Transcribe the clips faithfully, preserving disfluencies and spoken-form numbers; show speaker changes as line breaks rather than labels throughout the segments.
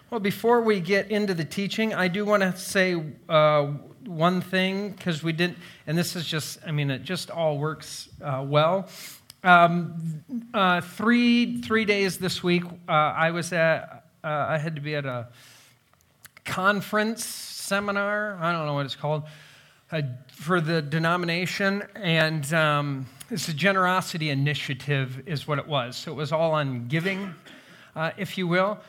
Well, before we get into the teaching, I do want to say uh, one thing, because we didn't, and this is just, I mean, it just all works uh, well. Um, uh, three three days this week, uh, I was at, uh, I had to be at a conference, seminar, I don't know what it's called, uh, for the denomination, and um, it's a generosity initiative is what it was. So it was all on giving, uh, if you will.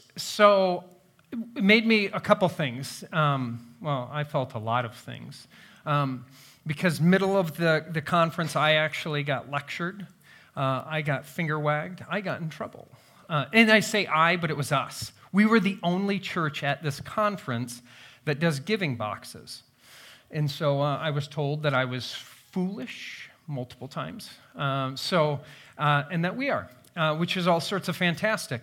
So it made me a couple things. Um, well, I felt a lot of things. Um, because middle of the, the conference, I actually got lectured. Uh, I got finger wagged. I got in trouble. Uh, and I say I, but it was us. We were the only church at this conference that does giving boxes. And so uh, I was told that I was foolish multiple times. Um, so, uh, and that we are, uh, which is all sorts of fantastic.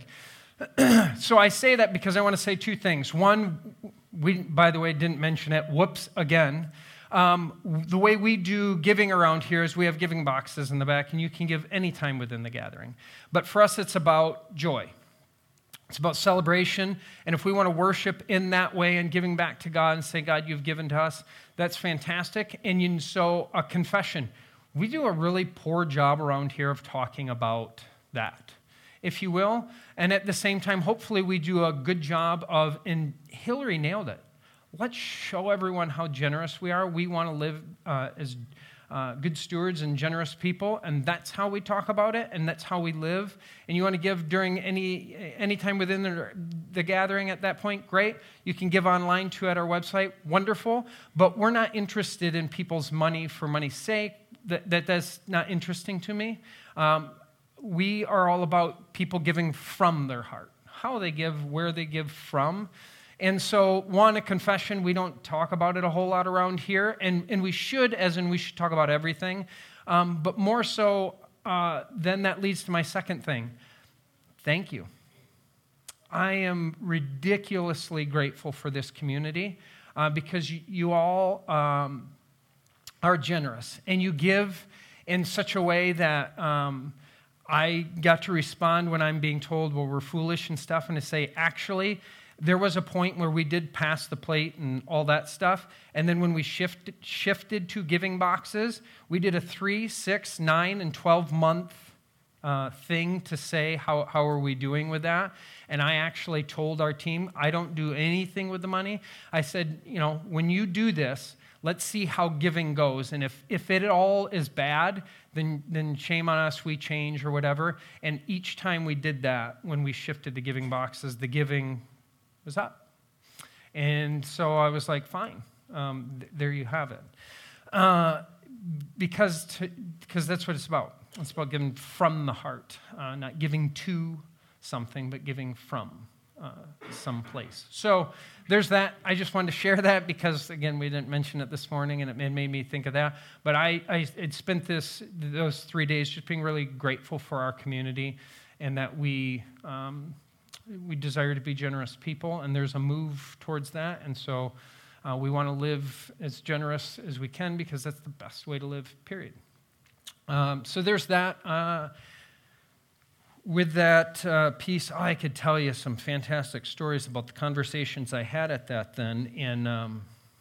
So I say that because I want to say two things. One, we, by the way, didn't mention it. Whoops, again. Um, the way we do giving around here is we have giving boxes in the back, and you can give anytime within the gathering. But for us, it's about joy. It's about celebration, and if we want to worship in that way and giving back to God and say, God, you've given to us, that's fantastic. And you, so a confession. We do a really poor job around here of talking about that, if you will. And at the same time, hopefully we do a good job of, and Hillary nailed it. Let's show everyone how generous we are. We want to live uh, as uh, good stewards and generous people, and that's how we talk about it, and that's how we live. And you want to give during any any time within the, the gathering at that point, great. You can give online too at our website, wonderful. But we're not interested in people's money for money's sake. That, that that's not interesting to me. Um, we are all about people giving from their heart. How they give, where they give from. And so, one, a confession, we don't talk about it a whole lot around here, and, and we should, as in we should talk about everything, um, but more so, uh, then that leads to my second thing. Thank you. I am ridiculously grateful for this community uh, because you, you all um, are generous, and you give in such a way that um, I got to respond when I'm being told, well, we're foolish and stuff, and to say, actually, there was a point where we did pass the plate and all that stuff, and then when we shifted, shifted to giving boxes, we did a three, six, nine, and twelve-month uh, thing to say how, how are we doing with that, and I actually told our team, I don't do anything with the money. I said, you know, when you do this, let's see how giving goes, and if, if it all is bad, then, then shame on us, we change or whatever, and each time we did that, when we shifted to giving boxes, the giving was up. And so I was like, fine, um, th- there you have it. Uh, because to, because that's what it's about. It's about giving from the heart, uh, not giving to something, but giving from uh, some place. So there's that. I just wanted to share that because, again, we didn't mention it this morning, and it made me think of that. But I, I had spent this those three days just being really grateful for our community and that we... Um, We desire to be generous people, and there's a move towards that, and so uh, we want to live as generous as we can because that's the best way to live, period. Um, so there's that. Uh, with that uh, piece, I could tell you some fantastic stories about the conversations I had at that then, and um,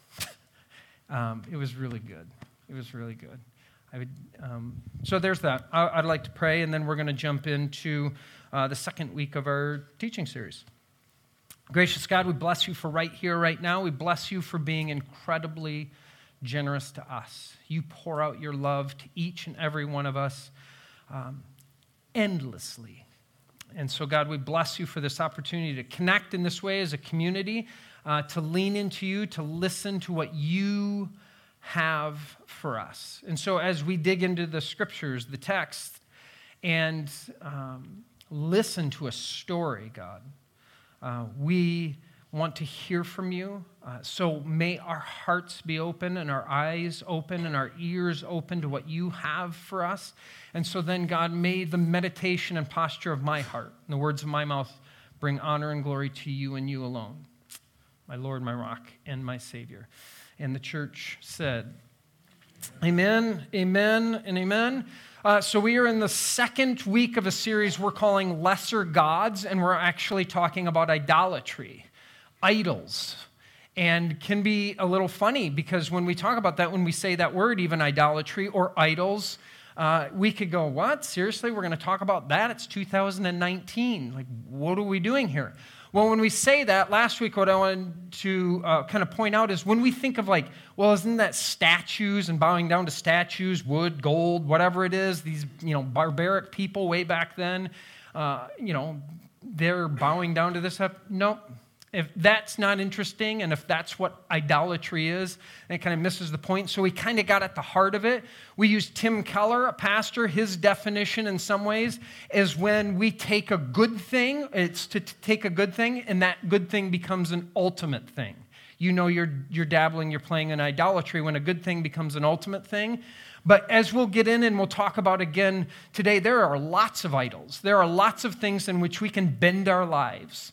um, it was really good. It was really good. I would, um, so there's that. I, I'd like to pray, and then we're going to jump into uh, the second week of our teaching series. Gracious God, we bless you for right here, right now. We bless you for being incredibly generous to us. You pour out your love to each and every one of us um, endlessly. And so, God, we bless you for this opportunity to connect in this way as a community, uh, to lean into you, to listen to what you have for us. And so as we dig into the scriptures, the text, and um, listen to a story, God, uh, we want to hear from you. Uh, so may our hearts be open and our eyes open and our ears open to what you have for us. And so then, God, may the meditation and posture of my heart and the words of my mouth bring honor and glory to you and you alone, my Lord, my rock, and my Savior. And the church said, amen, amen, and amen. Uh, so we are in the second week of a series we're calling Lesser Gods, and we're actually talking about idolatry, idols, and can be a little funny because when we talk about that, when we say that word, even idolatry or idols, uh, we could go, what? Seriously, we're going to talk about that? It's two thousand nineteen. Like, what are we doing here? Well, when we say that, last week what I wanted to uh, kind of point out is when we think of like, well, isn't that statues and bowing down to statues, wood, gold, whatever it is, these, you know, barbaric people way back then, uh, you know, they're bowing down to this stuff? Nope. If that's not interesting and if that's what idolatry is, it kind of misses the point. So we kind of got at the heart of it. We used Tim Keller, a pastor. His definition in some ways is when we take a good thing, it's to t- take a good thing, and that good thing becomes an ultimate thing. You know you're, you're dabbling, you're playing in idolatry when a good thing becomes an ultimate thing. But as we'll get in and we'll talk about again today, there are lots of idols. There are lots of things in which we can bend our lives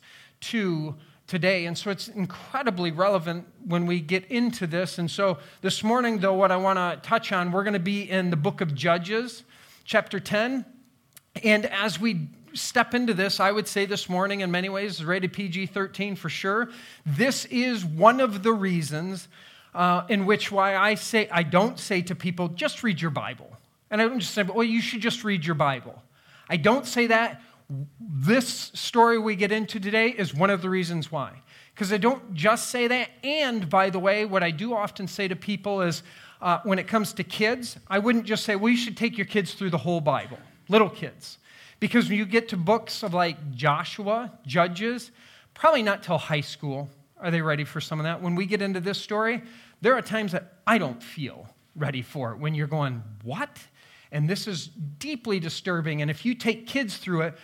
to today. And so it's incredibly relevant when we get into this. And so this morning, though, what I want to touch on, we're going to be in the book of Judges, chapter ten. And as we step into this, I would say this morning, in many ways, is rated P G thirteen for sure. This is one of the reasons uh, in which why I say, I don't say to people, just read your Bible. And I don't just say, well, you should just read your Bible. I don't say that. This story we get into today is one of the reasons why. Because I don't just say that. And by the way, what I do often say to people is uh, when it comes to kids, I wouldn't just say, well, you should take your kids through the whole Bible, little kids. Because when you get to books of like Joshua, Judges, probably not till high school are they ready for some of that. When we get into this story, there are times that I don't feel ready for it. When you're going, what? And this is deeply disturbing. And if you take kids through it,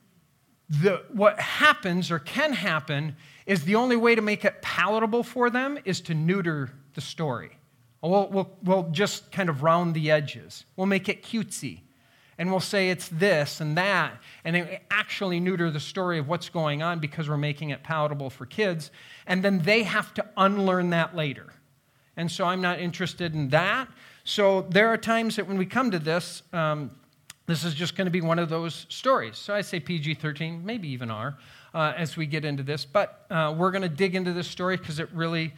The, what happens or can happen is the only way to make it palatable for them is to neuter the story. We'll, we'll, we'll just kind of round the edges. We'll make it cutesy. And we'll say it's this and that, and it actually neuter the story of what's going on because we're making it palatable for kids. And then they have to unlearn that later. And so I'm not interested in that. So there are times that when we come to this, um, this is just going to be one of those stories. So I say P G thirteen, maybe even R, uh, as we get into this. But uh, we're going to dig into this story because it really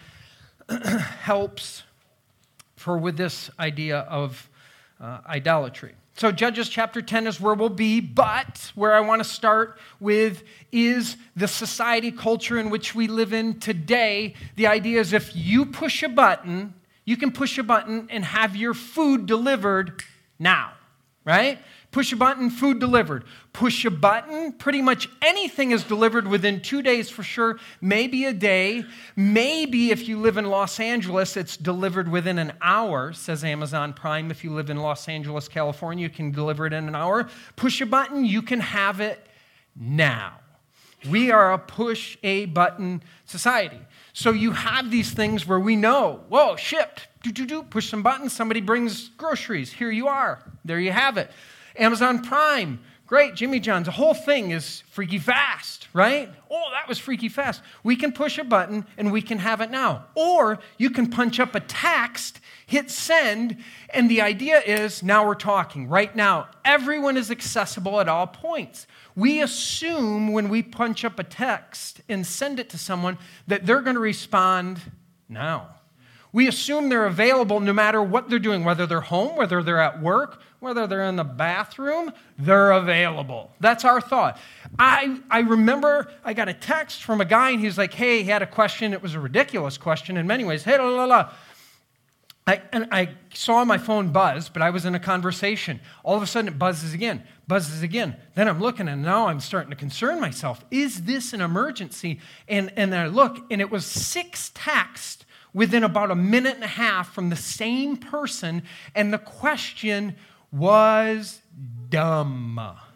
helps for with this idea of uh, idolatry. So Judges chapter ten is where we'll be, but where I want to start with is the society culture in which we live in today. The idea is if you push a button, you can push a button and have your food delivered now, right? Push a button, food delivered. Push a button, pretty much anything is delivered within two days for sure, maybe a day. Maybe if you live in Los Angeles, it's delivered within an hour, says Amazon Prime. If you live in Los Angeles, California, you can deliver it in an hour. Push a button, you can have it now. We are a push a button society. So you have these things where we know, whoa, shipped, do, do, do, push some buttons, somebody brings groceries, here you are, there you have it. Amazon Prime, great, Jimmy John's, the whole thing is freaky fast, right? Oh, that was freaky fast. We can push a button and we can have it now. Or you can punch up a text, hit send, and the idea is now we're talking. Right now, everyone is accessible at all points. We assume when we punch up a text and send it to someone that they're going to respond now. We assume they're available no matter what they're doing, whether they're home, whether they're at work, whether they're in the bathroom, they're available. That's our thought. I, I remember I got a text from a guy, and he's like, hey, he had a question. It was a ridiculous question in many ways. Hey, la, la, la. I, and I saw my phone buzz, but I was in a conversation. All of a sudden, it buzzes again, buzzes again. Then I'm looking, and now I'm starting to concern myself. Is this an emergency? And, and I look, and it was six texts within about a minute and a half from the same person, and the question was dumb.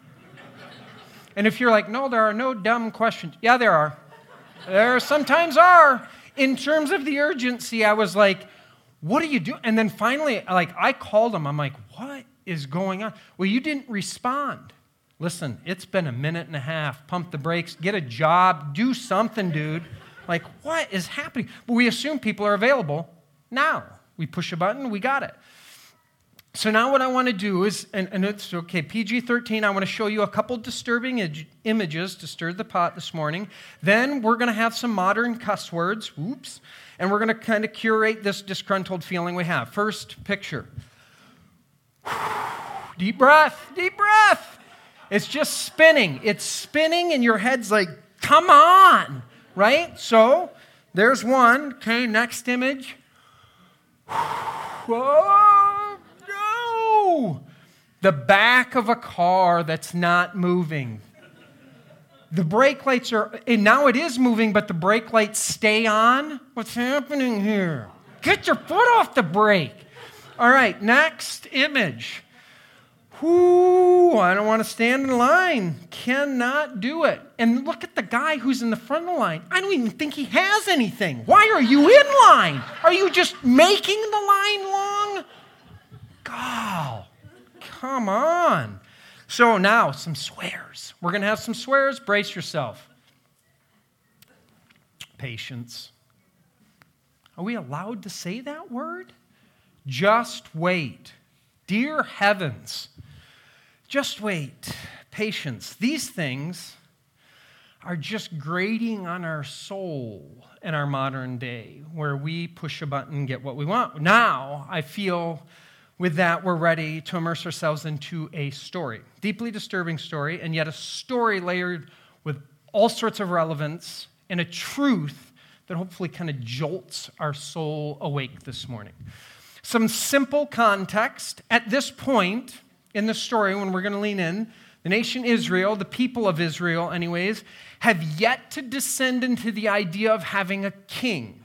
And if you're like, no, there are no dumb questions. Yeah, there are. There sometimes are. In terms of the urgency, I was like, what are you doing? And then finally, like, I called him. I'm like, what is going on? Well, you didn't respond. Listen, it's been a minute and a half. Pump the brakes. Get a job. Do something, dude. Like, what is happening? But we assume people are available now. We push a button, we got it. So now what I want to do is, and, and it's okay, P G thirteen, I want to show you a couple disturbing ig- images to stir the pot this morning. Then we're going to have some modern cuss words, oops, and we're going to kind of curate this disgruntled feeling we have. First picture. Deep breath, deep breath. It's just spinning. It's spinning and your head's like, come on, right? So there's one. Okay, next image. Whoa, no. The back of a car that's not moving. The brake lights are, and now it is moving, but the brake lights stay on. What's happening here? Get your foot off the brake. All right, next image. Whoo, I don't want to stand in line. Cannot do it. And look at the guy who's in the front of the line. I don't even think he has anything. Why are you in line? Are you just making the line long? God, come on. So now, some swears. We're going to have some swears. Brace yourself. Patience. Are we allowed to say that word? Just wait. Dear heavens, just wait. Patience. These things are just grating on our soul in our modern day, where we push a button and get what we want. Now, I feel with that, we're ready to immerse ourselves into a story. Deeply disturbing story, and yet a story layered with all sorts of relevance and a truth that hopefully kind of jolts our soul awake this morning. Some simple context. At this point in the story, when we're going to lean in, the nation Israel, the people of Israel anyways, have yet to descend into the idea of having a king.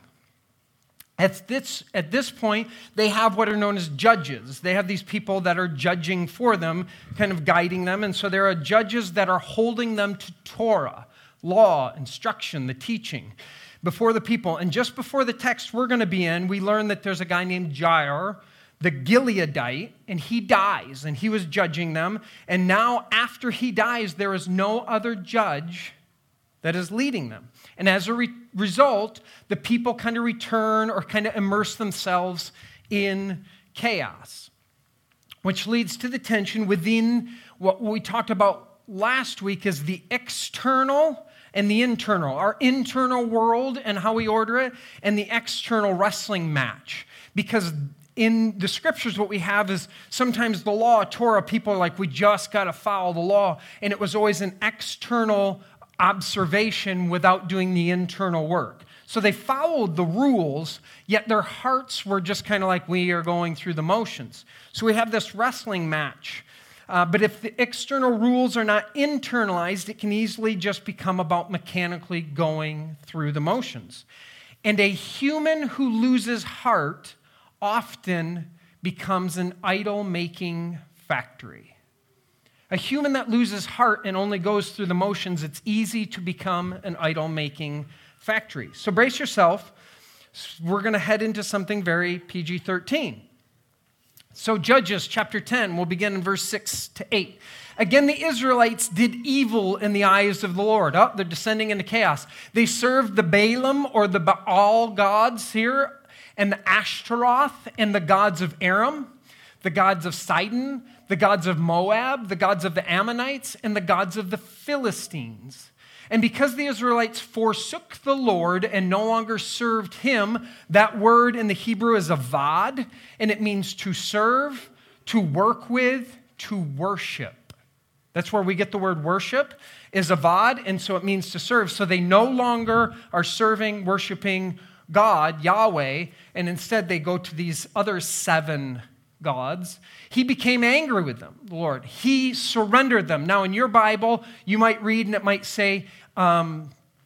At this, at this point, they have what are known as judges. They have these people that are judging for them, kind of guiding them. And so there are judges that are holding them to Torah, law, instruction, the teaching, before the people. And just before the text we're going to be in, we learn that there's a guy named Jair, the Gileadite, and he dies, and he was judging them. And now, after he dies, there is no other judge that is leading them. And as a re- result, the people kind of return or kind of immerse themselves in chaos, which leads to the tension within what we talked about last week is the external and the internal, our internal world and how we order it, and the external wrestling match. Because in the scriptures, what we have is sometimes the law, Torah, people are like, we just got to follow the law. And it was always an external observation without doing the internal work. So they followed the rules, yet their hearts were just kind of like, we are going through the motions. So we have this wrestling match. Uh, but if the external rules are not internalized, it can easily just become about mechanically going through the motions. And a human who loses heart often becomes an idol-making factory. A human that loses heart and only goes through the motions, it's easy to become an idol-making factory. So brace yourself. We're going to head into something very P G thirteen. So Judges chapter ten, we'll begin in verse six to eight. Again, the Israelites did evil in the eyes of the Lord. Oh, they're descending into chaos. They served the Balaam or the Baal gods here, and the Ashtaroth and the gods of Aram, the gods of Sidon, the gods of Moab, the gods of the Ammonites, and the gods of the Philistines. And because the Israelites forsook the Lord and no longer served him, that word in the Hebrew is avad, and it means to serve, to work with, to worship. That's where we get the word worship, is avad, and so it means to serve. So they no longer are serving, worshiping God, Yahweh, and instead they go to these other seven gods. He became angry with them, the Lord. He surrendered them. Now, in your Bible, you might read and it might say, um,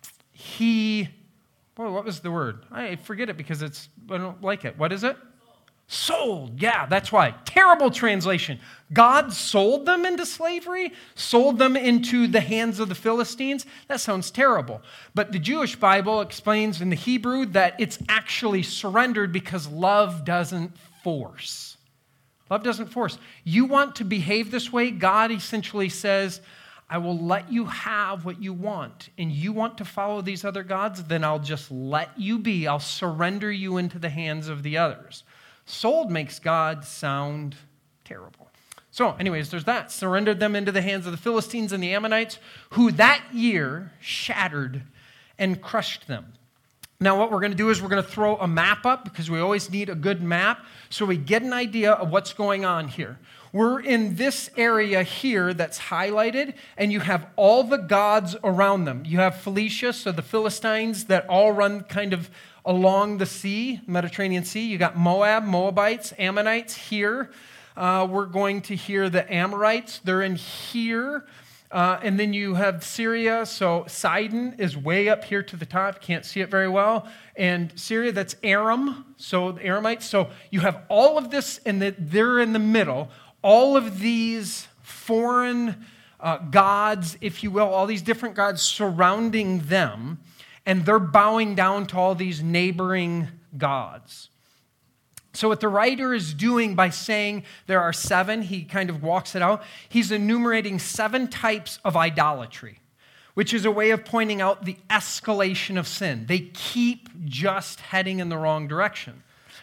he, boy, what was the word? I forget it because it's, I don't like it. What is it? Sold. Yeah, that's why. Terrible translation. God sold them into slavery, sold them into the hands of the Philistines. That sounds terrible. But the Jewish Bible explains in the Hebrew that it's actually surrendered because love doesn't force. Love doesn't force. You want to behave this way, God essentially says, I will let you have what you want. And you want to follow these other gods, then I'll just let you be. I'll surrender you into the hands of the others. Sold makes God sound Terrible. So anyways, there's that. Surrendered them into the hands of the Philistines and the Ammonites, who that year shattered and crushed them. Now what we're going to do is we're going to throw a map up, because we always need a good map so we get an idea of what's going on here. We're in this area here that's highlighted, and you have all the gods around them. You have Philistia, so the Philistines that all run kind of along the sea, Mediterranean Sea. You got Moab, Moabites, Ammonites here. Uh, we're going to hear the Amorites. They're in here. Uh, and then you have Syria. So Sidon is way up here to the top. Can't see it very well. And Syria, that's Aram. So the Aramites. So you have all of this, and they're in the middle. All of these foreign uh, gods, if you will, all these different gods surrounding them. And they're bowing down to all these neighboring gods. So what the writer is doing by saying there are seven, he kind of walks it out. He's enumerating seven types of idolatry, which is a way of pointing out the escalation of sin. They keep just heading in the wrong direction.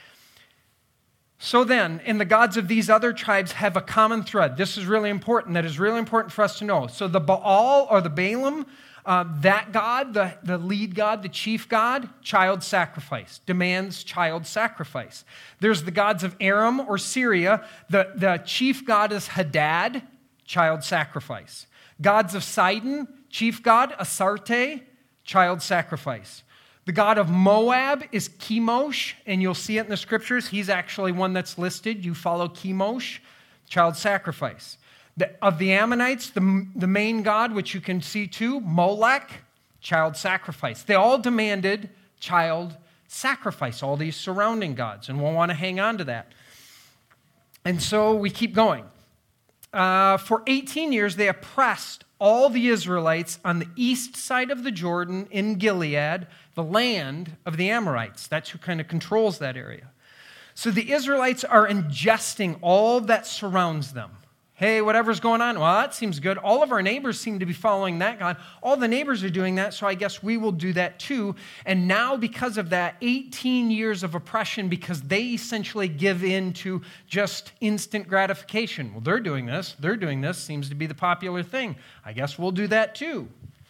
So then, and the gods of these other tribes have a common thread. This is really important. That is really important for us to know. So the Baal or the Balaam, Uh, that god, the, the lead god, the chief god, child sacrifice, demands child sacrifice. There's the gods of Aram or Syria. The, the chief god is Hadad, child sacrifice. Gods of Sidon, chief god, Asarte, child sacrifice. The god of Moab is Chemosh, and you'll see it in the scriptures. He's actually one that's listed. You follow Chemosh, child sacrifice. The, of the Ammonites, the, the main god, which you can see too, Molech, child sacrifice. They all demanded child sacrifice, all these surrounding gods, and we'll want to hang on to that. And so we keep going. Uh, for eighteen years, they oppressed all the Israelites on the east side of the Jordan in Gilead, the land of the Amorites. That's who kind of controls that area. So the Israelites are ingesting all that surrounds them. Hey, whatever's going on, well, that seems good. All of our neighbors seem to be following that God. All the neighbors are doing that, so I guess we will do that too. And now, because of that, eighteen years of oppression, because they essentially give in to just instant gratification. Well, they're doing this, they're doing this, seems to be the popular thing. I guess we'll do that too.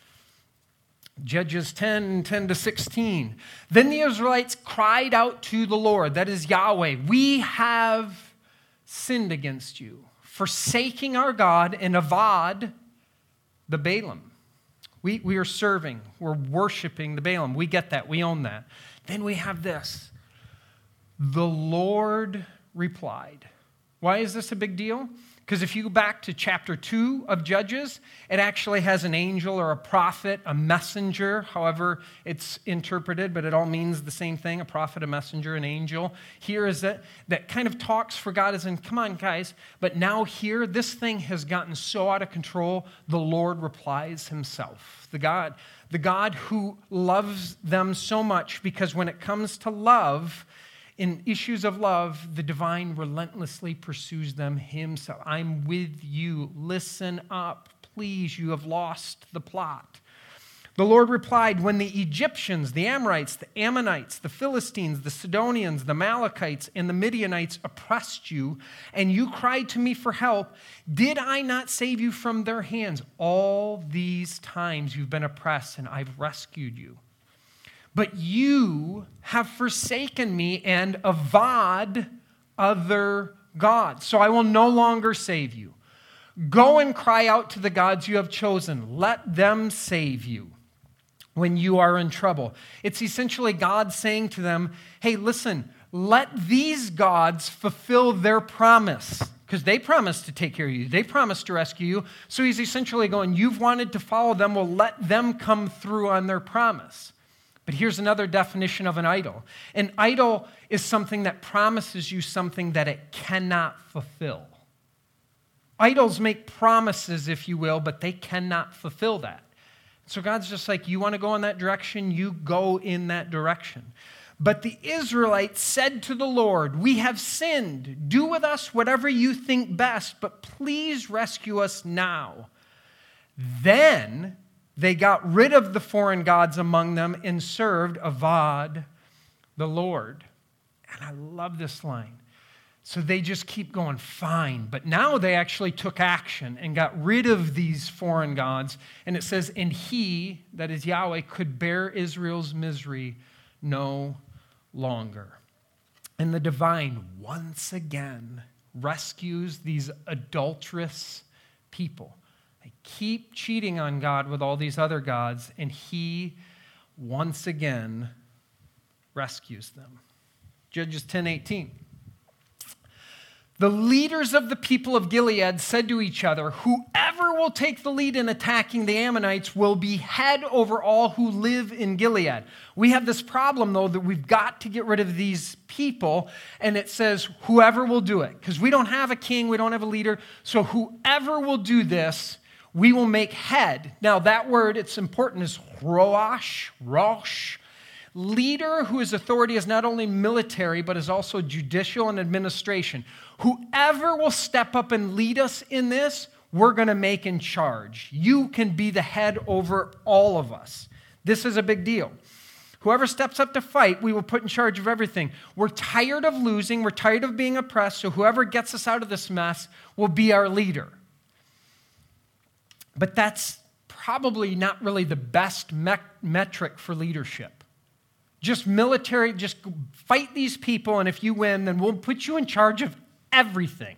Judges ten, ten to sixteen. Then the Israelites cried out to the Lord, that is Yahweh, we have sinned against you, forsaking our God, and avad the Balaam. We, we are serving, we're worshiping the Balaam. We get that, we own that. Then we have this. The Lord replied. Why is this a big deal? Because if you go back to chapter two of Judges, it actually has an angel or a prophet, a messenger, however it's interpreted, but it all means the same thing, a prophet, a messenger, an angel. Here is that, that kind of talks for God as in, come on, guys. But now here, this thing has gotten so out of control, the Lord replies himself. The God, the God who loves them so much, because when it comes to love, in issues of love, the divine relentlessly pursues them himself. I'm with you. Listen up. Please, you have lost the plot. The Lord replied, when the Egyptians, the Amorites, the Ammonites, the Philistines, the Sidonians, the Amalekites, and the Midianites oppressed you, and you cried to me for help, did I not save you from their hands? All these times you've been oppressed, and I've rescued you. But you have forsaken me and avad other gods. So I will no longer save you. Go and cry out to the gods you have chosen. Let them save you when you are in trouble. It's essentially God saying to them, hey, listen, let these gods fulfill their promise. Because they promised to take care of you. They promised to rescue you. So he's essentially going, you've wanted to follow them. Well, let them come through on their promise. But here's another definition of an idol. An idol is something that promises you something that it cannot fulfill. Idols make promises, if you will, but they cannot fulfill that. So God's just like, you want to go in that direction? You go in that direction. But the Israelites said to the Lord, we have sinned. Do with us whatever you think best, but please rescue us now. Then they got rid of the foreign gods among them and served avad the Lord. And I love this line. So they just keep going, fine. But now they actually took action and got rid of these foreign gods. And it says, and he, that is Yahweh, could bear Israel's misery no longer. And the divine once again rescues these adulterous people. They keep cheating on God with all these other gods, and he once again rescues them. Judges ten eighteen. The leaders of the people of Gilead said to each other, whoever will take the lead in attacking the Ammonites will be head over all who live in Gilead. We have this problem, though, that we've got to get rid of these people, and it says whoever will do it, because we don't have a king, we don't have a leader, so whoever will do this, we will make head. Now, that word, it's important, is roash, rosh. Leader whose authority is not only military, but is also judicial and administration. Whoever will step up and lead us in this, we're going to make in charge. You can be the head over all of us. This is a big deal. Whoever steps up to fight, we will put in charge of everything. We're tired of losing. We're tired of being oppressed. So whoever gets us out of this mess will be our leader. But that's probably not really the best me- metric for leadership. Just military, just fight these people, and if you win, then we'll put you in charge of everything.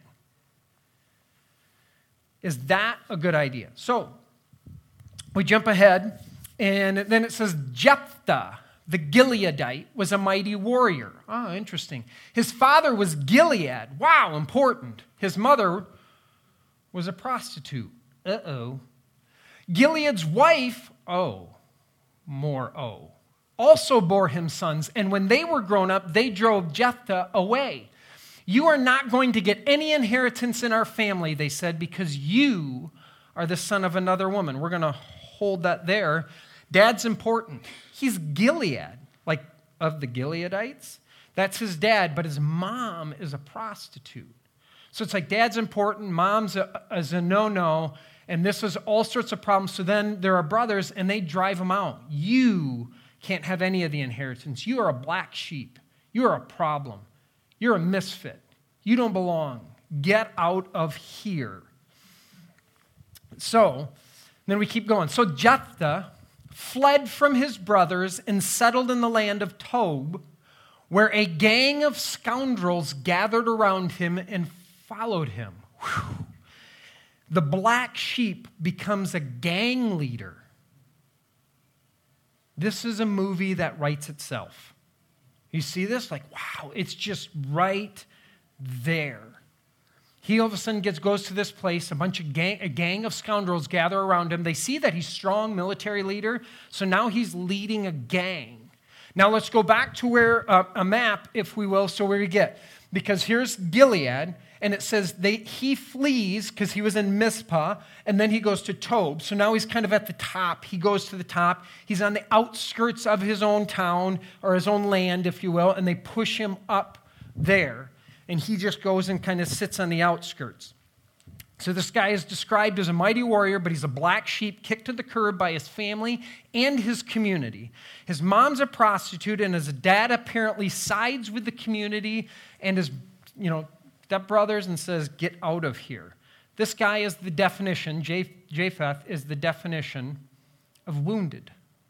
Is that a good idea? So, we jump ahead, and then it says, Jephthah, the Gileadite, was a mighty warrior. Oh, interesting. His father was Gilead. Wow, important. His mother was a prostitute. Uh-oh. Gilead's wife, oh, more oh. also bore him sons, and when they were grown up, they drove Jephthah away. You are not going to get any inheritance in our family, they said, because you are the son of another woman. We're going to hold that there. Dad's important. He's Gilead, like of the Gileadites. That's his dad, but his mom is a prostitute. So it's like dad's important, mom's a, is a no-no, and this is all sorts of problems. So then there are brothers, and they drive him out. You can't have any of the inheritance. You are a black sheep. You are a problem. You're a misfit. You don't belong. Get out of here. So, then we keep going. So Jephthah fled from his brothers and settled in the land of Tob, where a gang of scoundrels gathered around him and followed him. Whew. The black sheep becomes a gang leader. This is a movie that writes itself. You see this? Like, wow, it's just right there. He all of a sudden gets, goes to this place. A bunch of gang, a gang of scoundrels gather around him. They see that he's strong, military leader. So now he's leading a gang. Now let's go back to where uh, a map, if we will, so where we get. Because here's Gilead, and it says they, he flees because he was in Mizpah, and then he goes to Tob. So now he's kind of at the top. He goes to the top. He's on the outskirts of his own town, or his own land, if you will, and they push him up there. And he just goes and kind of sits on the outskirts. So this guy is described as a mighty warrior, but he's a black sheep kicked to the curb by his family and his community. His mom's a prostitute, and his dad apparently sides with the community and his, you know, stepbrothers and says, get out of here. This guy is the definition, Jephthah is the definition of wounded.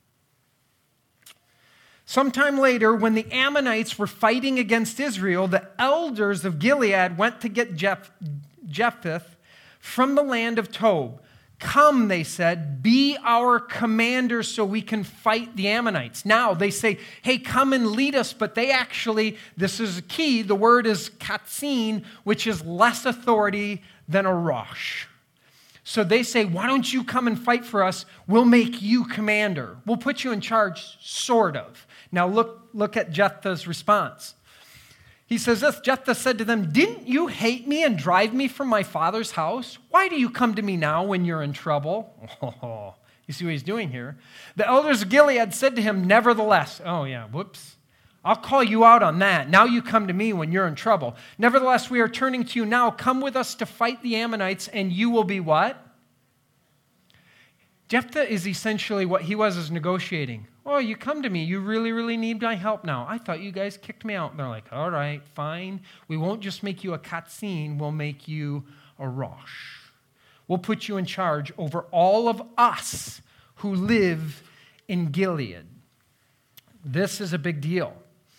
Sometime later, when the Ammonites were fighting against Israel, the elders of Gilead went to get Jeph- Jephthah from the land of Tob. Come, they said, be our commander so we can fight the Ammonites. Now they say, hey, come and lead us, but they actually, this is key, the word is katzin, which is less authority than a rosh. So they say, why don't you come and fight for us? We'll make you commander. We'll put you in charge, sort of. Now look, look at Jephthah's response. He says this, Jephthah said to them, didn't you hate me and drive me from my father's house? Why do you come to me now when you're in trouble? Oh, you see what he's doing here? The elders of Gilead said to him, nevertheless, oh yeah, whoops. I'll call you out on that. Now you come to me when you're in trouble. Nevertheless, we are turning to you now. Come with us to fight the Ammonites, and you will be what? Jephthah is essentially what he was is negotiating. Oh, you come to me. You really, really need my help now. I thought you guys kicked me out. And they're like, all right, fine. We won't just make you a Katzin. We'll make you a Rosh. We'll put you in charge over all of us who live in Gilead. This is a big deal.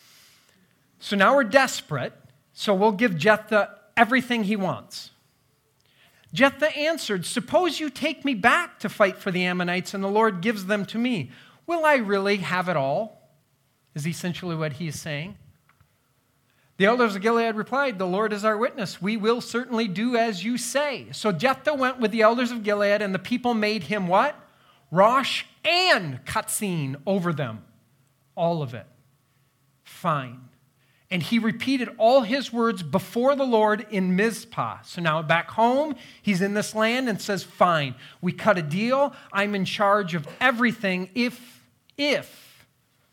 So now we're desperate, so we'll give Jephthah everything he wants. Jephthah answered, suppose you take me back to fight for the Ammonites and the Lord gives them to me. Will I really have it all? Is essentially what he's saying. The elders of Gilead replied, the Lord is our witness. We will certainly do as you say. So Jephthah went with the elders of Gilead, and the people made him what? Rosh and Katzin over them. All of it. Fine. And he repeated all his words before the Lord in Mizpah. So now back home, he's in this land and says, fine, we cut a deal. I'm in charge of everything if, if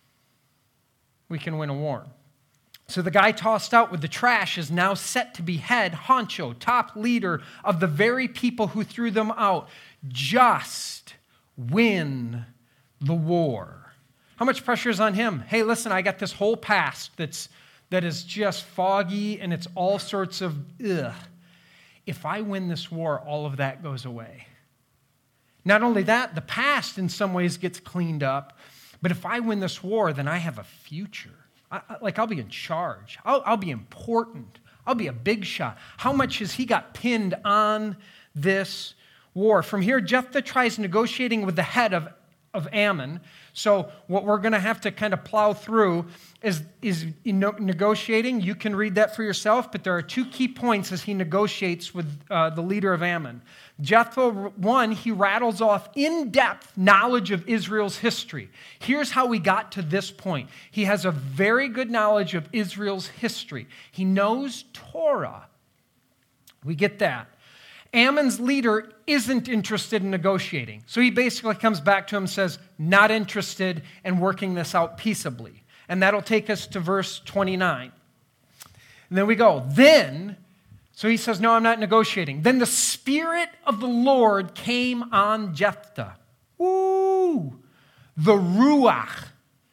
we can win a war. So the guy tossed out with the trash is now set to be head honcho, top leader of the very people who threw them out. Just win the war. How much pressure is on him? Hey, listen, I got this whole past that's that is just foggy and it's all sorts of ugh. If I win this war, all of that goes away. Not only that, the past in some ways gets cleaned up, but if I win this war, then I have a future. I, like, I'll be in charge. I'll, I'll be important. I'll be a big shot. How much has he got pinned on this war? From here, Jephthah tries negotiating with the head of, of Ammon. So what we're going to have to kind of plow through is, is negotiating. You can read that for yourself, but there are two key points as he negotiates with uh, the leader of Ammon. Jephthah, one, he rattles off in-depth knowledge of Israel's history. Here's how we got to this point. He has a very good knowledge of Israel's history. He knows Torah. We get that. Ammon's leader isn't interested in negotiating. So he basically comes back to him and says, not interested in working this out peaceably. And that'll take us to verse twenty-nine. And then we go, then, so he says, no, I'm not negotiating. Then the Spirit of the Lord came on Jephthah. Ooh, the Ruach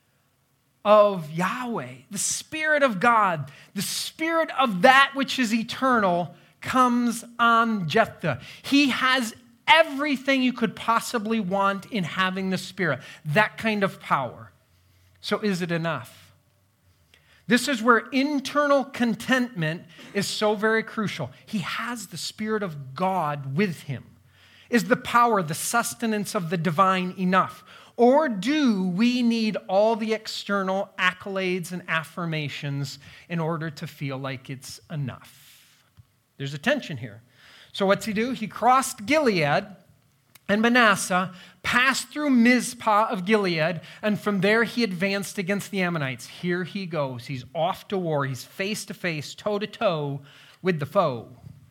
of Yahweh, the Spirit of God, the Spirit of that which is eternal comes on Jephthah. He has everything you could possibly want in having the Spirit, that kind of power. So is it enough? This is where internal contentment is so very crucial. He has the Spirit of God with him. Is the power, the sustenance of the divine enough? Or do we need all the external accolades and affirmations in order to feel like it's enough? There's a tension here. So what's he do? He crossed Gilead and Manasseh, passed through Mizpah of Gilead, and from there he advanced against the Ammonites. Here he goes. He's off to war. He's face to face, toe to toe with the foe.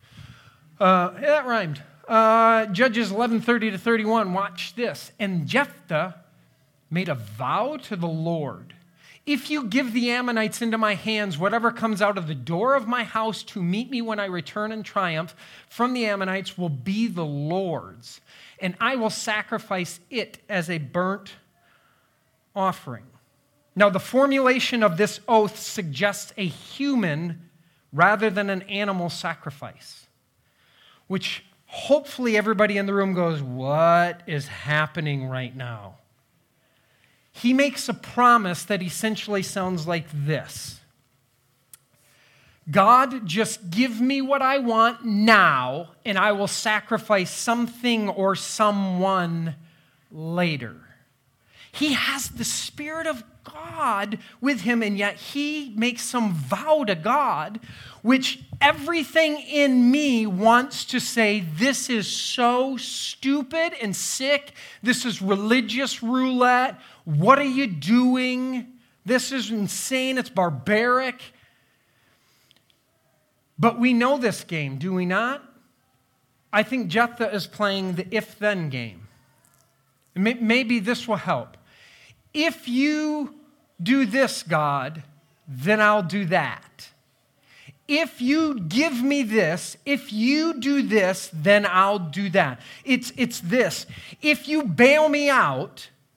Uh, that rhymed. Uh, Judges eleven thirty to thirty-one. Watch this. And Jephthah made a vow to the Lord. If you give the Ammonites into my hands, whatever comes out of the door of my house to meet me when I return in triumph from the Ammonites will be the Lord's, and I will sacrifice it as a burnt offering. Now, the formulation of this oath suggests a human rather than an animal sacrifice, which hopefully everybody in the room goes, what is happening right now? He makes a promise that essentially sounds like this. God, just give me what I want now, and I will sacrifice something or someone later. He has the Spirit of God with him, and yet he makes some vow to God, which everything in me wants to say, this is so stupid and sick. This is religious roulette. What are you doing? This is insane. It's barbaric. But we know this game, do we not? I think Jephthah is playing the if-then game. Maybe this will help. If you do this, God, then I'll do that. If you give me this, if you do this, then I'll do that. It's, it's this. If you bail me out,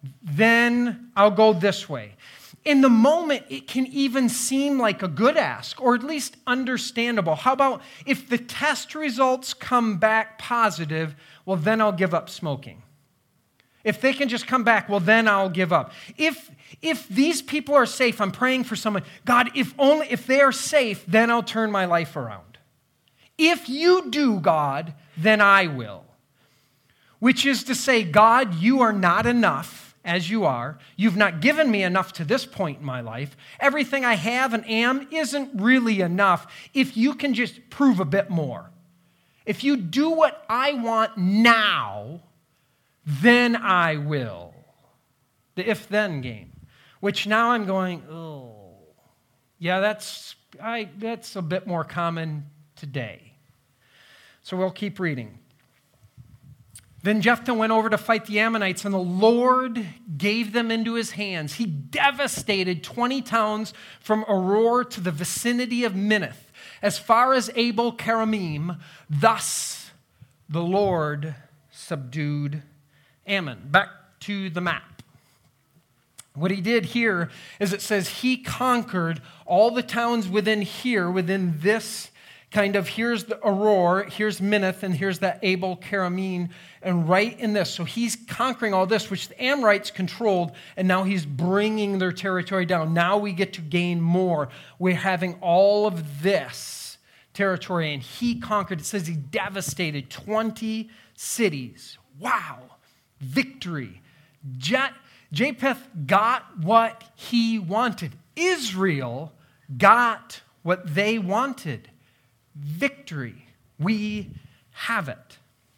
then I'll go this way. In the moment, it can even seem like a good ask, or at least understandable. How about if the test results come back positive, well, then I'll give up smoking. If they can just come back, well, then I'll give up. If, if these people are safe, I'm praying for someone. God, if only if they are safe, then I'll turn my life around. If you do, God, then I will. Which is to say, God, you are not enough as you are. You've not given me enough to this point in my life. Everything I have and am isn't really enough. If you can just prove a bit more. If you do what I want now, then I will. The if-then game. Which now I'm going, oh, yeah, that's, I, that's a bit more common today. So we'll keep reading. Then Jephthah went over to fight the Ammonites, and the Lord gave them into his hands. He devastated twenty towns from Aroer to the vicinity of Minnith, as far as Abel Keramim. Thus the Lord subdued Ammon. Back to the map. What he did here is it says he conquered all the towns within here, within this kind of, here's the Aroer, here's Minnith, and here's that Abel Keramim, and right in this. So he's conquering all this, which the Amorites controlled, and now he's bringing their territory down. Now we get to gain more. We're having all of this territory, and he conquered. It says he devastated twenty cities. Wow. Victory. Je- Japheth got what he wanted. Israel got what they wanted. Victory. We have it.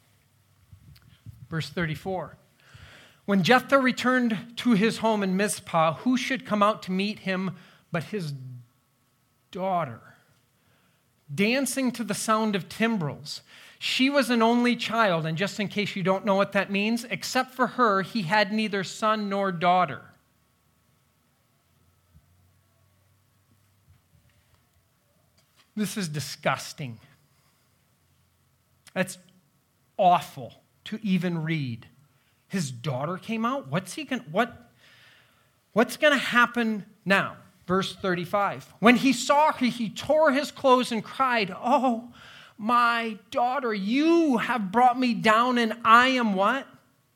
Verse thirty-four. When Jephthah returned to his home in Mizpah, who should come out to meet him but his daughter, dancing to the sound of timbrels? She was an only child, and just in case you don't know what that means, except for her, he had neither son nor daughter. This is disgusting. That's awful to even read. His daughter came out? What's he going what What's going to happen now? Verse thirty-five. When he saw her, he tore his clothes and cried, "Oh, my daughter, you have brought me down, and I am what?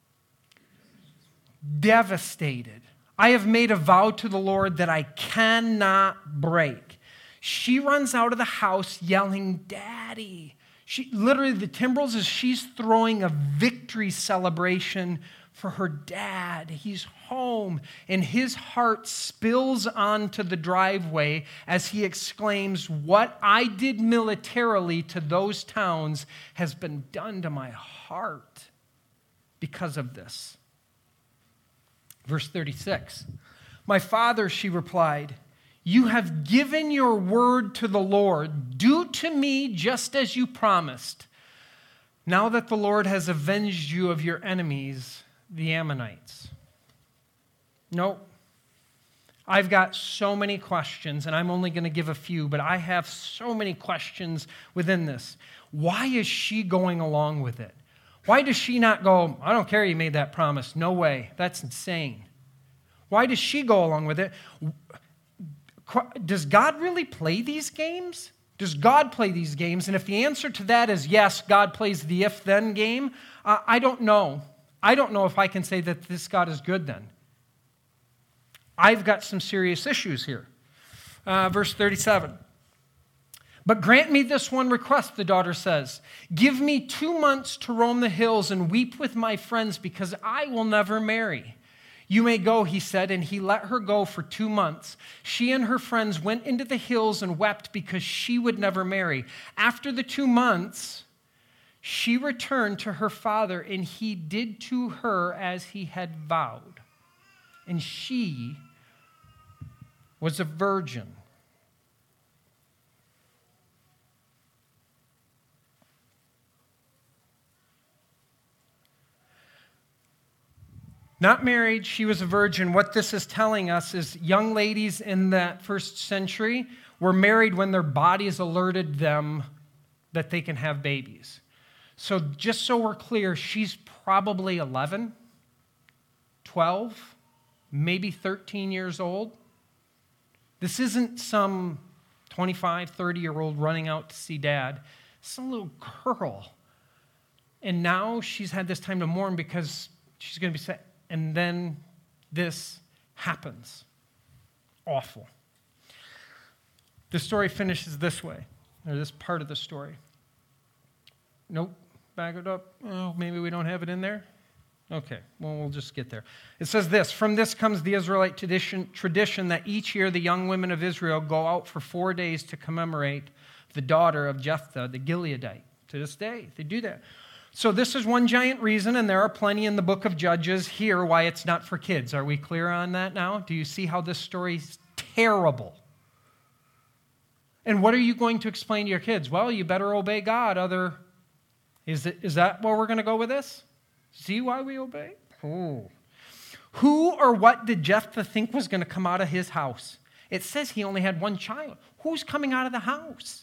Devastated. I have made a vow to the Lord that I cannot break." She runs out of the house yelling, "Daddy." She literally, the timbrels is she's throwing a victory celebration for her dad. He's home, and his heart spills onto the driveway as he exclaims, "What I did militarily to those towns has been done to my heart because of this." Verse thirty-six. "My father," she replied, "you have given your word to the Lord. Do to me just as you promised. Now that the Lord has avenged you of your enemies, the Ammonites." Nope. I've got so many questions, and I'm only going to give a few, but I have so many questions within this. Why is she going along with it? Why does she not go, "I don't care you made that promise. No way. That's insane." Why does she go along with it? Does God really play these games? Does God play these games? And if the answer to that is yes, God plays the if-then game, uh, I don't know. I don't know if I can say that this God is good then. I've got some serious issues here. Uh, verse thirty-seven. "But grant me this one request," the daughter says. "Give me two months to roam the hills and weep with my friends, because I will never marry." "You may go," he said, and he let her go for two months. She and her friends went into the hills and wept because she would never marry. After the two months, she returned to her father, and he did to her as he had vowed. And she was a virgin. Not married, she was a virgin. What this is telling us is young ladies in that first century were married when their bodies alerted them that they can have babies. So just so we're clear, she's probably eleven, twelve, maybe thirteen years old. This isn't some twenty-five, thirty-year-old running out to see dad. It's a little girl. And now she's had this time to mourn because she's going to be sad. And then this happens. Awful. The story finishes this way, or this part of the story. Nope, back it up. Oh, maybe we don't have it in there. Okay, well, we'll just get there. It says this, "From this comes the Israelite tradition, tradition that each year the young women of Israel go out for four days to commemorate the daughter of Jephthah, the Gileadite." To this day, they do that. So this is one giant reason, and there are plenty in the book of Judges here why it's not for kids. Are we clear on that now? Do you see how this story is terrible? And what are you going to explain to your kids? Well, you better obey God. Other, is, it, is that where we're going to go with this? See why we obey? Oh. Who or what did Jephthah think was going to come out of his house? It says he only had one child. Who's coming out of the house?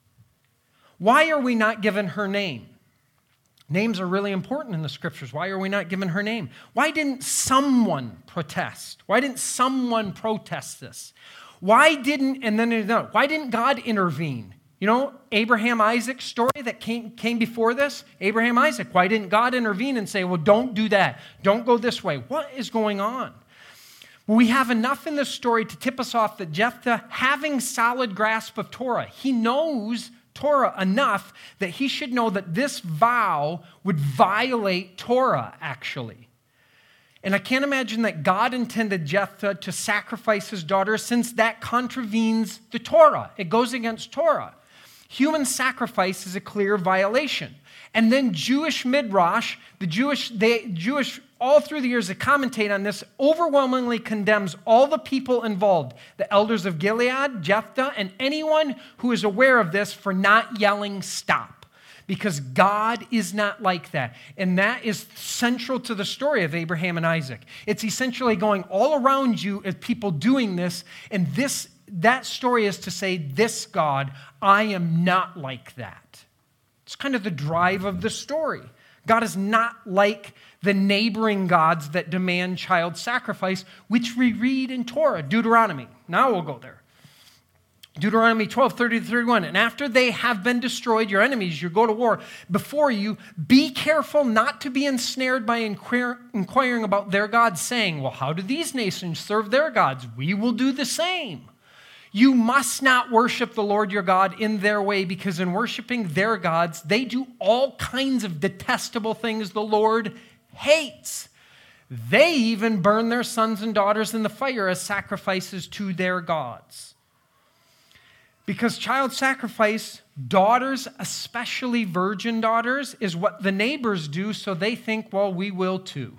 Why are we not given her name? Names are really important in the scriptures. Why are we not given her name? Why didn't someone protest? Why didn't someone protest this? Why didn't, and then no, why didn't God intervene? You know, Abraham, Isaac story that came, came before this? Abraham, Isaac, why didn't God intervene and say, well, don't do that. Don't go this way. What is going on? Well, we have enough in this story to tip us off that Jephthah, having solid grasp of Torah, he knows Torah enough that he should know that this vow would violate Torah, actually. And I can't imagine that God intended Jephthah to sacrifice his daughter, since that contravenes the Torah. It goes against Torah. Human sacrifice is a clear violation. And then Jewish midrash, the Jewish, they, Jewish, all through the years that commentate on this, overwhelmingly condemns all the people involved, the elders of Gilead, Jephthah, and anyone who is aware of this for not yelling stop. Because God is not like that. And that is central to the story of Abraham and Isaac. It's essentially going all around you as people doing this, and this that story is to say, this God, I am not like that. It's kind of the drive of the story. God is not like the neighboring gods that demand child sacrifice, which we read in Torah, Deuteronomy. Now we'll go there. Deuteronomy twelve, thirty to thirty-one. And after they have been destroyed, your enemies, you go to war before you, be careful not to be ensnared by inquir- inquiring about their gods, saying, well, how do these nations serve their gods? We will do the same. You must not worship the Lord your God in their way, because in worshiping their gods, they do all kinds of detestable things the Lord hates. They even burn their sons and daughters in the fire as sacrifices to their gods. Because child sacrifice, daughters, especially virgin daughters, is what the neighbors do, so they think, well, we will too.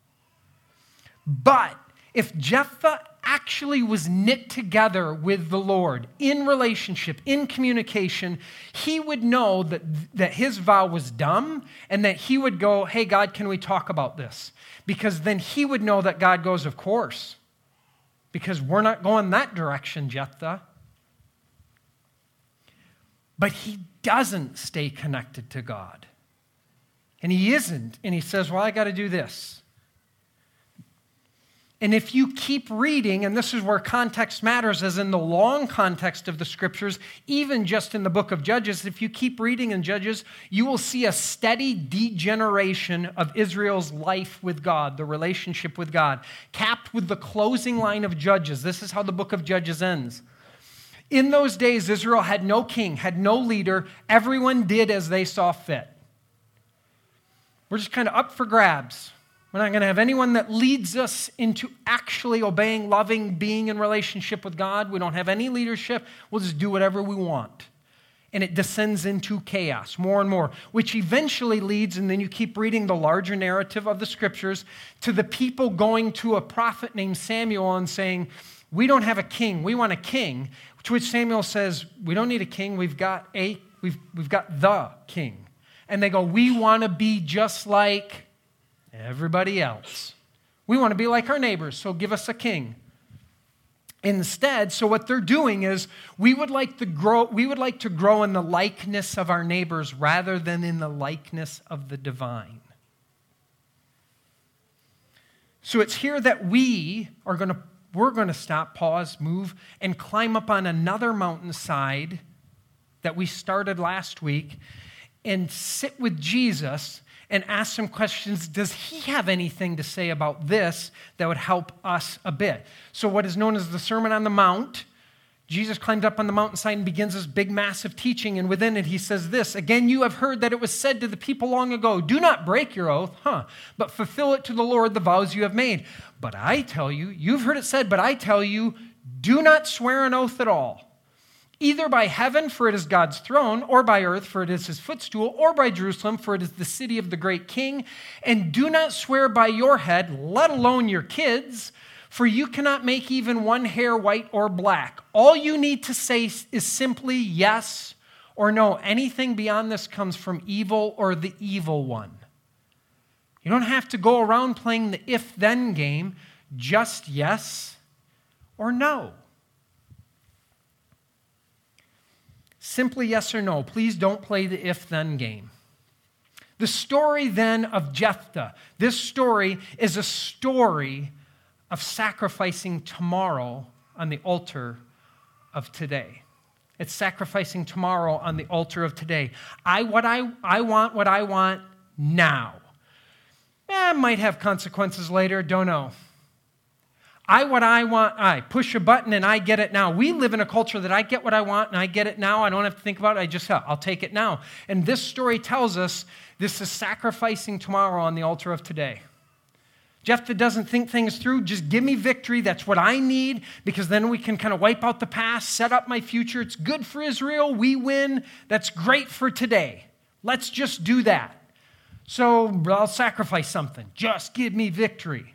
But if Jephthah actually was knit together with the Lord in relationship, in communication, he would know that, that his vow was dumb, and that he would go, hey, God, can we talk about this? Because then he would know that God goes, of course, because we're not going that direction, Jephthah. But he doesn't stay connected to God. And he isn't, and he says, well, I got to do this. And if you keep reading, and this is where context matters, as in the long context of the scriptures, even just in the book of Judges, if you keep reading in Judges, you will see a steady degeneration of Israel's life with God, the relationship with God, capped with the closing line of Judges. This is how the book of Judges ends. In those days, Israel had no king, had no leader. Everyone did as they saw fit. We're just kind of up for grabs. We're not going to have anyone that leads us into actually obeying, loving, being in relationship with God. We don't have any leadership. We'll just do whatever we want. And it descends into chaos more and more, which eventually leads, and then you keep reading the larger narrative of the scriptures, to the people going to a prophet named Samuel and saying, we don't have a king, we want a king. To which Samuel says, we don't need a king, we've got a, we've, we've got the king. And they go, we want to be just like everybody else. We want to be like our neighbors, so give us a king. Instead, so what they're doing is we would like to grow, we would like to grow in the likeness of our neighbors rather than in the likeness of the divine. So it's here that we are going to, we're going to stop, pause, move, and climb up on another mountainside that we started last week and sit with Jesus and ask some questions. Does he have anything to say about this that would help us a bit? So what is known as the Sermon on the Mount, Jesus climbs up on the mountainside and begins this big, massive teaching, and within it he says this, "Again, you have heard that it was said to the people long ago, 'Do not break your oath, huh, but fulfill it to the Lord the vows you have made. But I tell you,'" you've heard it said, "but I tell you, do not swear an oath at all. Either by heaven, for it is God's throne, or by earth, for it is his footstool, or by Jerusalem, for it is the city of the great king. And do not swear by your head, let alone your kids, for you cannot make even one hair white or black. All you need to say is simply yes or no. Anything beyond this comes from evil or the evil one." You don't have to go around playing the if-then game, just yes or no. Simply yes or no. Please don't play the if-then game. The story then of Jephthah. This story is a story of sacrificing tomorrow on the altar of today. It's sacrificing tomorrow on the altar of today. I what I I want what I want now. Eh, might have consequences later, don't know. I what I want, I push a button and I get it now. We live in a culture that I get what I want and I get it now. I don't have to think about it. I just, I'll take it now. And this story tells us this is sacrificing tomorrow on the altar of today. Jephthah doesn't think things through. Just give me victory. That's what I need, because then we can kind of wipe out the past, set up my future. It's good for Israel. We win. That's great for today. Let's just do that. So I'll sacrifice something. Just give me victory.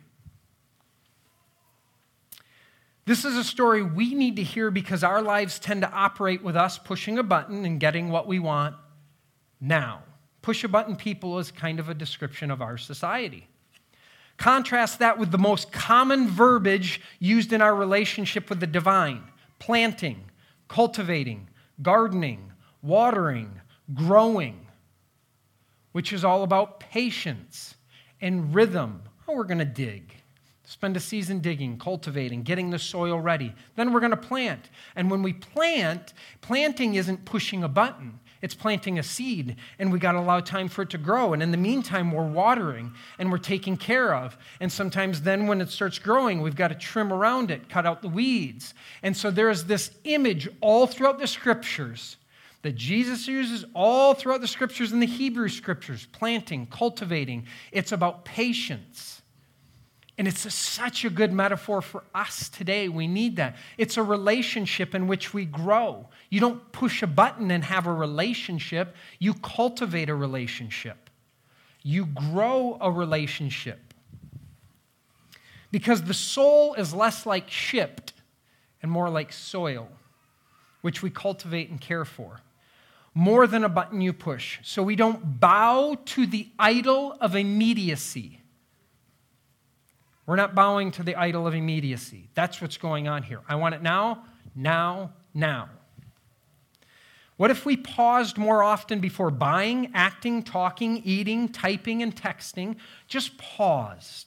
This is a story we need to hear because our lives tend to operate with us pushing a button and getting what we want now. Push-a-button people is kind of a description of our society. Contrast that with the most common verbiage used in our relationship with the divine: planting, cultivating, gardening, watering, growing, which is all about patience and rhythm. Oh, we're going to dig. Spend a season digging, cultivating, getting the soil ready. Then we're going to plant. And when we plant, planting isn't pushing a button. It's planting a seed, and we got to allow time for it to grow. And in the meantime, we're watering, and we're taking care of. And sometimes then when it starts growing, we've got to trim around it, cut out the weeds. And so there is this image all throughout the Scriptures that Jesus uses all throughout the Scriptures and the Hebrew Scriptures: planting, cultivating. It's about patience. And it's a, such a good metaphor for us today. We need that. It's a relationship in which we grow. You don't push a button and have a relationship. You cultivate a relationship. You grow a relationship. Because the soul is less like shipped and more like soil, which we cultivate and care for. More than a button you push. So we don't bow to the idol of immediacy. We're not bowing to the idol of immediacy. That's what's going on here. I want it now, now, now. What if we paused more often before buying, acting, talking, eating, typing, and texting? Just paused.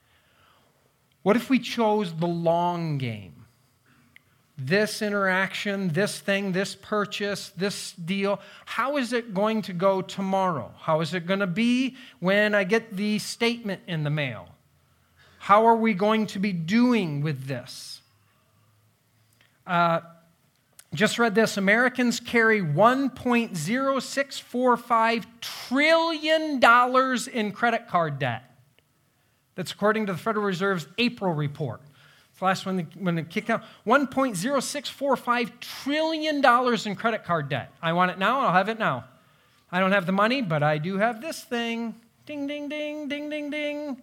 What if we chose the long game? This interaction, this thing, this purchase, this deal, how is it going to go tomorrow? How is it going to be when I get the statement in the mail? How are we going to be doing with this? Uh, just read this. Americans carry one point zero six four five trillion dollars in credit card debt. That's according to the Federal Reserve's April report. It's the last one when it kicked out. one point zero six four five trillion dollars in credit card debt. I want it now, I'll have it now. I don't have the money, but I do have this thing. Ding, ding, ding, ding, ding, ding.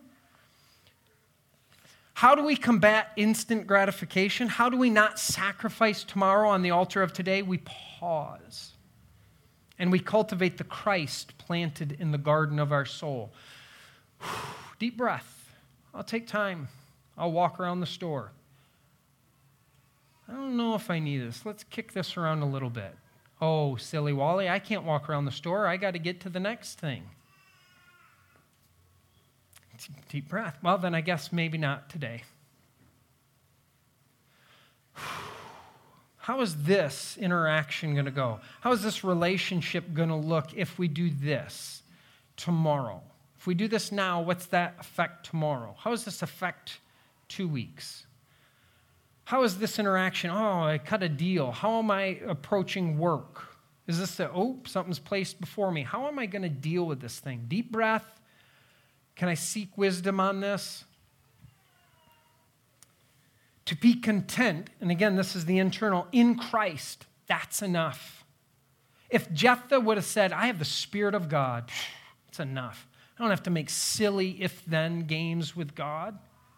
How do we combat instant gratification? How do we not sacrifice tomorrow on the altar of today? We pause. And we cultivate the Christ planted in the garden of our soul. Deep breath. I'll take time. I'll walk around the store. I don't know if I need this. Let's kick this around a little bit. Oh, silly Wally, I can't walk around the store. I got to get to the next thing. Deep breath. Well, then I guess maybe not today. How is this interaction going to go? How is this relationship going to look if we do this tomorrow? If we do this now, what's that affect tomorrow? How does this affect two weeks? How is this interaction? Oh, I cut a deal. How am I approaching work? Is this a, oh, something's placed before me. How am I going to deal with this thing? Deep breath. Can I seek wisdom on this? To be content, and again, this is the internal, in Christ, that's enough. If Jephthah would have said, I have the Spirit of God, it's enough. I don't have to make silly if-then games with God.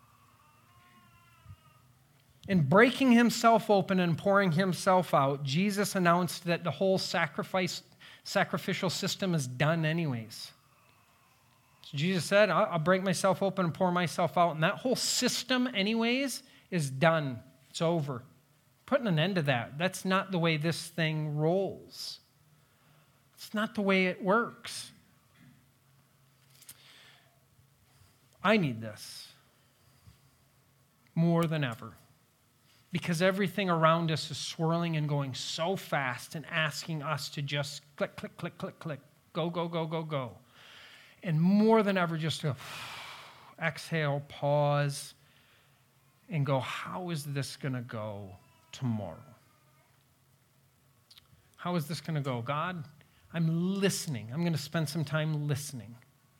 In breaking himself open and pouring himself out, Jesus announced that the whole sacrifice, sacrificial system is done anyways. So Jesus said, I'll, I'll break myself open and pour myself out, and that whole system anyways is done. It's over. Putting an end to that. That's not the way this thing rolls. It's not the way it works. I need this more than ever because everything around us is swirling and going so fast and asking us to just click, click, click, click, click, go, go, go, go, go. And more than ever, just to exhale, pause, and go, how is this going to go tomorrow? How is this going to go? God, I'm listening. I'm going to spend some time listening.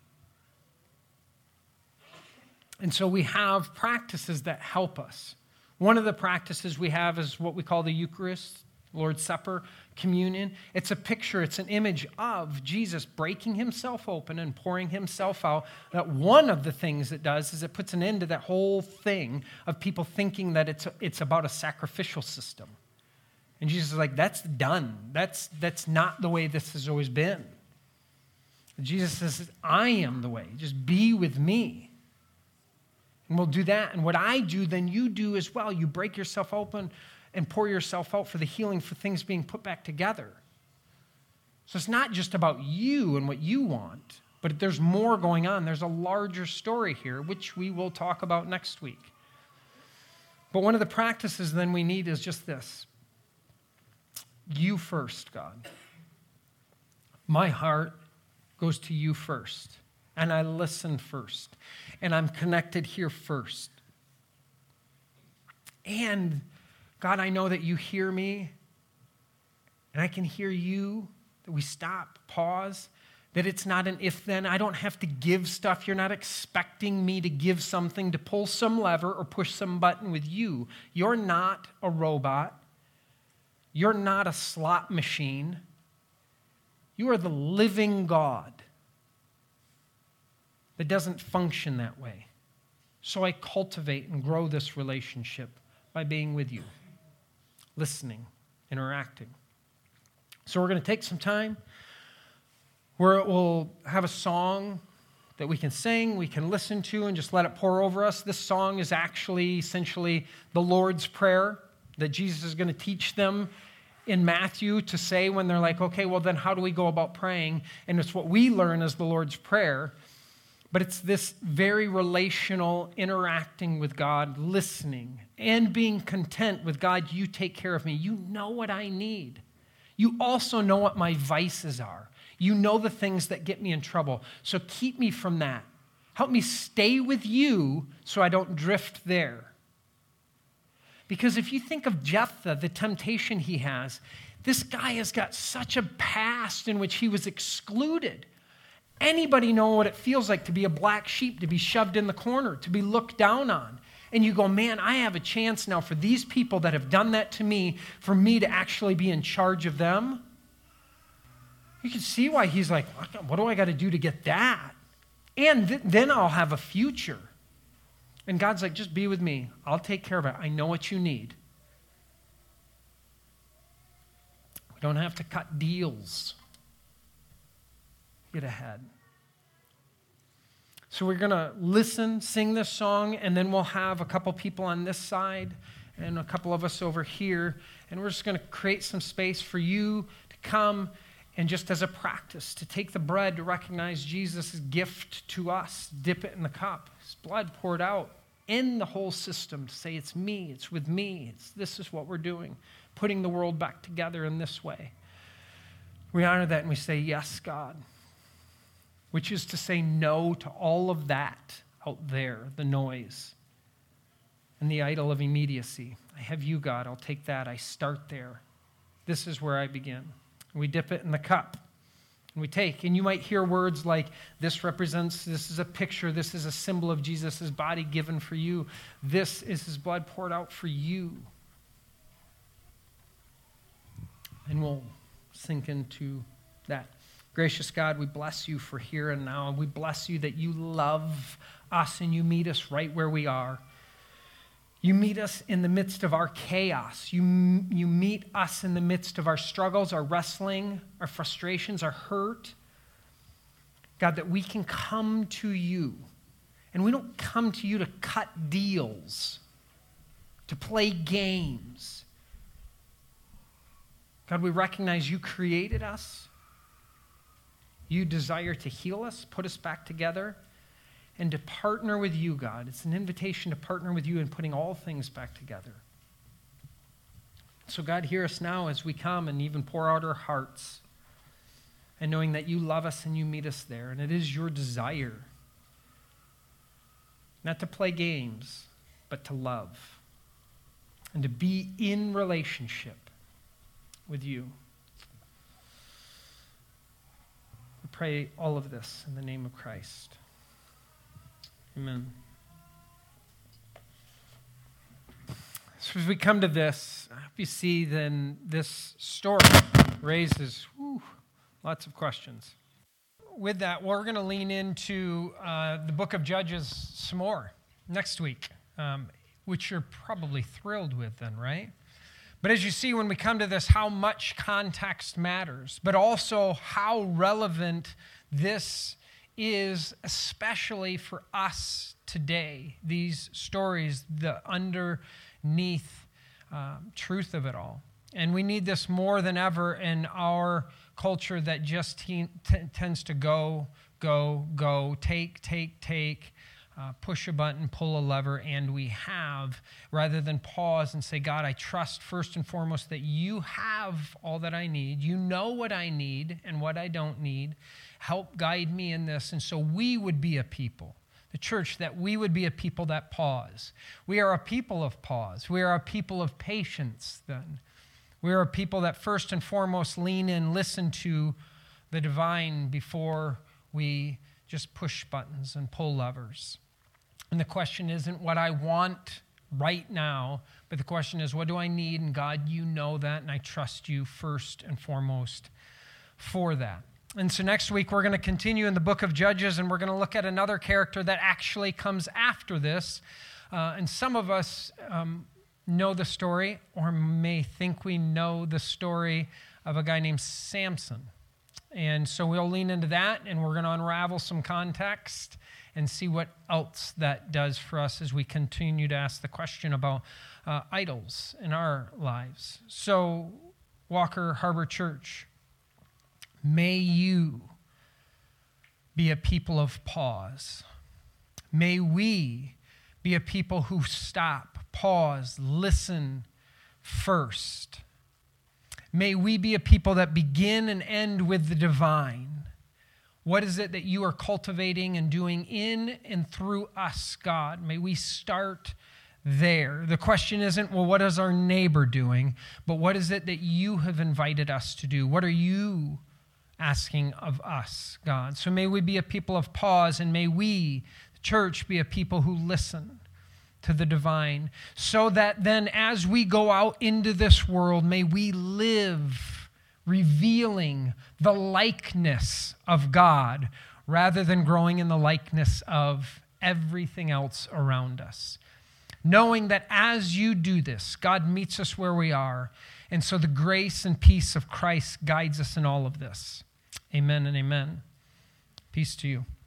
And so we have practices that help us. One of the practices we have is what we call the Eucharist, Lord's Supper, communion. It's a picture, it's an image of Jesus breaking himself open and pouring himself out. That one of the things it does is it puts an end to that whole thing of people thinking that it's, it's about a sacrificial system. And Jesus is like, that's done. That's, that's not the way this has always been. Jesus says, I am the way. Just be with me. And we'll do that. And what I do, then you do as well. You break yourself open and pour yourself out for the healing, for things being put back together. So it's not just about you and what you want, but there's more going on. There's a larger story here, which we will talk about next week. But one of the practices then we need is just this. You first, God. My heart goes to you first, and I listen first, and I'm connected here first. And God, I know that you hear me, and I can hear you, that we stop, pause, that it's not an if-then. I don't have to give stuff. You're not expecting me to give something, to pull some lever or push some button with you. You're not a robot. You're not a slot machine. You are the living God that doesn't function that way. So I cultivate and grow this relationship by being with you. Listening, interacting. So we're going to take some time where we'll have a song that we can sing, we can listen to, and just let it pour over us. This song is actually essentially the Lord's Prayer that Jesus is going to teach them in Matthew to say when they're like, okay, well then how do we go about praying? And it's what we learn as the Lord's Prayer. But it's this very relational interacting with God, listening, and being content with God, you take care of me. You know what I need. You also know what my vices are. You know the things that get me in trouble. So keep me from that. Help me stay with you so I don't drift there. Because if you think of Jephthah, the temptation he has, this guy has got such a past in which he was excluded. Anybody know what it feels like to be a black sheep, to be shoved in the corner, to be looked down on? And you go, man, I have a chance now for these people that have done that to me, for me to actually be in charge of them. You can see why he's like, what do I got to do to get that? And th- then I'll have a future. And God's like, just be with me. I'll take care of it. I know what you need. We don't have to cut deals. Get ahead. So we're going to listen, sing this song, and then we'll have a couple people on this side and a couple of us over here, and we're just going to create some space for you to come And just as a practice, to take the bread to recognize Jesus' gift to us, dip it in the cup, his blood poured out in the whole system to say, it's me, it's with me, it's, this is what we're doing, putting the world back together in this way. We honor that and we say, yes, God, which is to say no to all of that out there, the noise and the idol of immediacy. I have you, God, I'll take that. I start there. This is where I begin. We dip it in the cup, and we take. And you might hear words like, this represents, this is a picture, this is a symbol of Jesus' body given for you. This is his blood poured out for you. And we'll sink into that. Gracious God, we bless you for here and now. And we bless you that you love us and you meet us right where we are. You meet us in the midst of our chaos. You, you meet us in the midst of our struggles, our wrestling, our frustrations, our hurt. God, that we can come to you. And we don't come to you to cut deals, to play games. God, we recognize you created us. You desire to heal us, put us back together, and to partner with you, God. It's an invitation to partner with you in putting all things back together. So God, hear us now as we come and even pour out our hearts, and knowing that you love us and you meet us there. And it is your desire not to play games, but to love and to be in relationship with you. We pray all of this in the name of Christ. Amen. So as we come to this, I hope you see then this story raises whew, lots of questions. With that, we're going to lean into uh, the book of Judges some more next week, um, which you're probably thrilled with then, right? But as you see when we come to this, how much context matters, but also how relevant this is, especially for us today, these stories, the underneath uh, truth of it all. And we need this more than ever in our culture that just te- t- tends to go, go, go, take, take, take, uh, push a button, pull a lever, and we have, rather than pause and say, God, I trust first and foremost that you have all that I need. You know what I need and what I don't need. Help guide me in this. And so we would be a people, the church, that we would be a people that pause. We are a people of pause. We are a people of patience then. We are a people that first and foremost lean in, listen to the divine before we just push buttons and pull levers. And the question isn't what I want right now, but the question is, what do I need? And God, you know that, and I trust you first and foremost for that. And so next week, we're going to continue in the book of Judges, and we're going to look at another character that actually comes after this. Uh, and some of us um, know the story, or may think we know the story of a guy named Samson. And so we'll lean into that, and we're going to unravel some context and see what else that does for us as we continue to ask the question about uh, idols in our lives. So, Walker Harbor Church, may you be a people of pause. May we be a people who stop, pause, listen first. May we be a people that begin and end with the divine. What is it that you are cultivating and doing in and through us, God? May we start there. The question isn't, well, what is our neighbor doing? But what is it that you have invited us to do? What are you asking of us, God? So may we be a people of pause, and may we, the church, be a people who listen to the divine, so that then as we go out into this world, may we live revealing the likeness of God rather than growing in the likeness of everything else around us. Knowing that as you do this, God meets us where we are, and so the grace and peace of Christ guides us in all of this. Amen and amen. Peace to you.